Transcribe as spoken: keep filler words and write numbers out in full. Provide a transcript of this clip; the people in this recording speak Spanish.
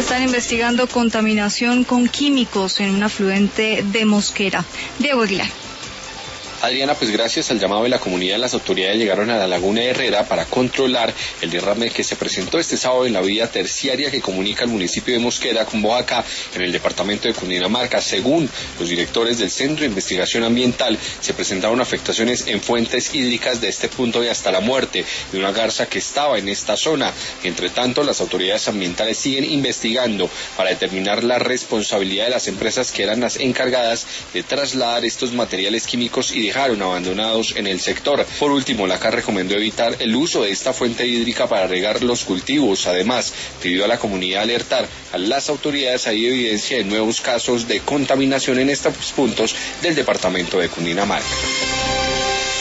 están investigando contaminación con químicos en un afluente de Mosquera. Diego Aguilar. Adriana, pues gracias al llamado de la comunidad, las autoridades llegaron a la Laguna de Herrera para controlar el derrame que se presentó este sábado en la vía terciaria que comunica el municipio de Mosquera con Boyacá, en el departamento de Cundinamarca. Según los directores del Centro de Investigación Ambiental, se presentaron afectaciones en fuentes hídricas de este punto y hasta la muerte de una garza que estaba en esta zona. Entre tanto, las autoridades ambientales siguen investigando para determinar la responsabilidad de las empresas que eran las encargadas de trasladar estos materiales químicos y dejaron abandonados en el sector. Por último, la C A R recomendó evitar el uso de esta fuente hídrica para regar los cultivos. Además, pidió a la comunidad alertar a las autoridades. Hay evidencia de nuevos casos de contaminación en estos puntos del departamento de Cundinamarca.